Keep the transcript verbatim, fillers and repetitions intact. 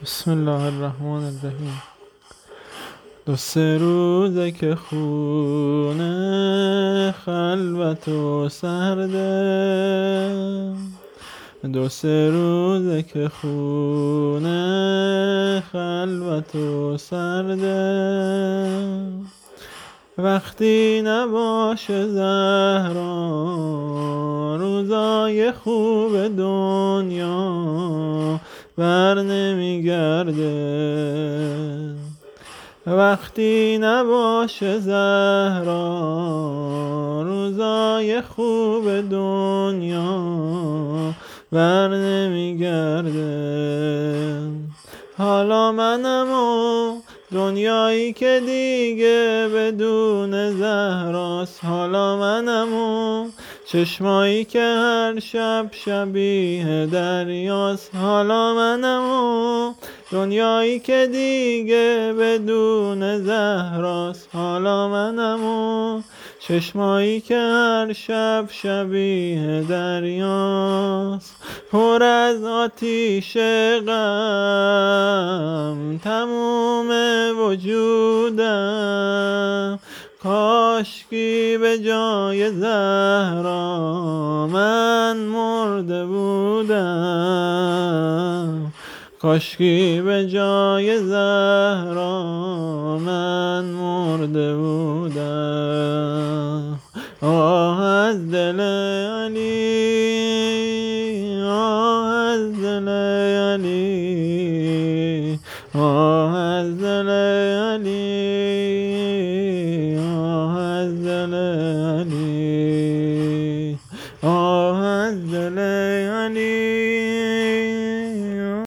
بسم الله الرحمن الرحیم. دو سه روزه که خونه خلوت و سرده، دو سه روزه که خونه خلوت و سرده، وقتی نباشه زهرا روزای خوب دنیا بر نمیگرده. وقتی نباشه زهرا روزای خوب دنیا بر نمیگرده. حالا منم و دنیایی که دیگه بدون زهراست، حالا منم و چشمایی که هر شب شبیه دریاست، حالا منم و دنیایی که دیگه بدون زهراست، حالا منم و چشمایی که هر شب شبیه دریاست. پر از آتیش غم تموم وجودم، کاشکی به جای زهرا من مرده بودم، کاشکی به جای زهرا من مرده بودم. آه از دل علی، آه از دل علی، آه از دل